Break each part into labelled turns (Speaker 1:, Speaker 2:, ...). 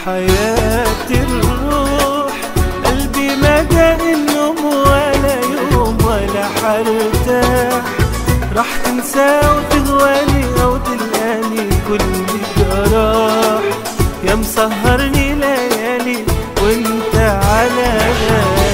Speaker 1: حياة الروح قلبي ما داق النوم ولا يوم ولا حرتاح، راح تنسى وتغواني أو تلقاني كل جراح، يا مسهرني ليالي وانت على بالي.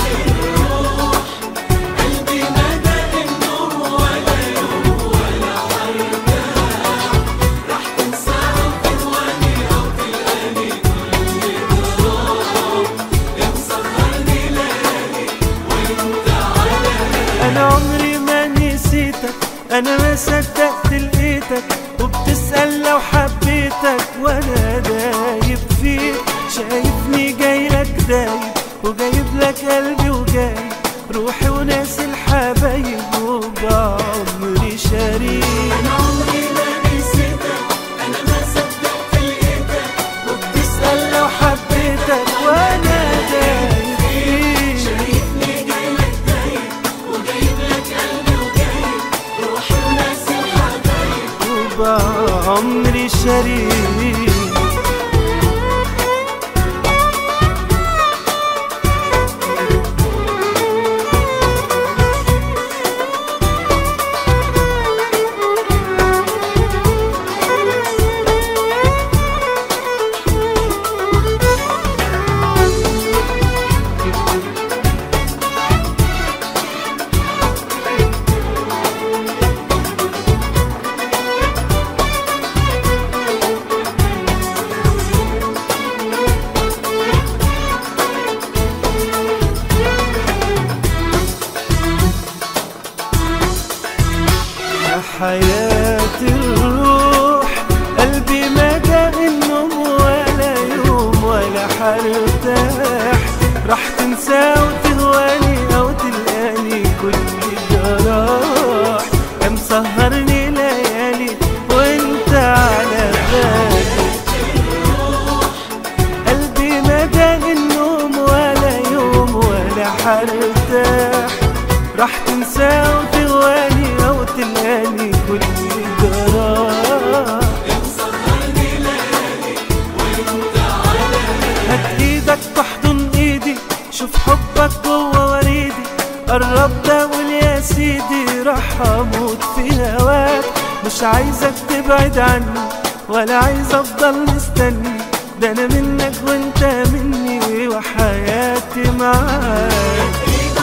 Speaker 1: أنا عمري ما نسيتك، أنا ما صدقت لقيتك، وبتسأل لو حبيتك وأنا دايب فيك، شايفني جايلك دايب وجايب لك قلبي وجايب روحي وناس الحبايب وبعمري شريك.
Speaker 2: أنا عمري ما نسيتك، أنا ما صدقت لقيتك،
Speaker 1: وبتسأل لو حبيتك وأنا دايب فيك،
Speaker 2: شايفني جايلك دايب وجايب لك قلبي وجايب روحي وناس الحبايب
Speaker 1: وبعمري شريك. حياة الروح قلبي ما داق النوم ولا يوم ولا حرتاح، راح تنسى وتهواني أو تلقاني كل جراح، يا مسهرني ليالي وانت على بالي. قلبي ما داق النوم ولا يوم ولا حرتاح، راح تنسى وتغواني أو تلقاني كل جراح،
Speaker 2: يا مسهرني ليالي وانت على بالي.
Speaker 1: هات ايدك تحضن ايدي، شوف حبك جوا وريدي، قربت اقول يا سيدي راح اموت في هواك، مش عايزك تبعد عني ولا عايز افضل مستني، ده انا منك وانت مني وحياتي معاك.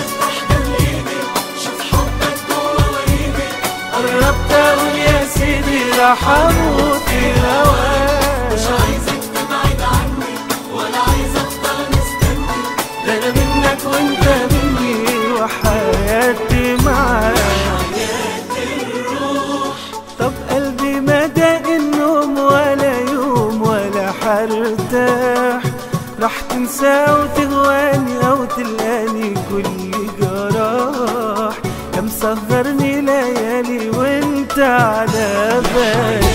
Speaker 1: قربت اقول يا سيدي راح اموت في هواك،
Speaker 2: مش عايزك تبعد عني ولا عايز افضل مستني،
Speaker 1: ده انا منك وانت مني وحياتي معاك.
Speaker 2: حياة الروح
Speaker 1: طب قلبي ما داق النوم ولا يوم ولا حرتاح، راح تنسى وتغواني او تلقاني كل جراح، يا مسهرني ليالي وانت على بالي.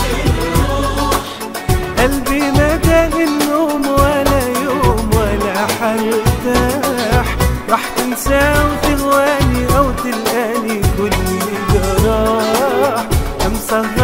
Speaker 1: قلبي ما داق النوم ولا يوم ولا حرتاح، راح تنسى وتغواني او تلقاني كل جراح، يا مسهرني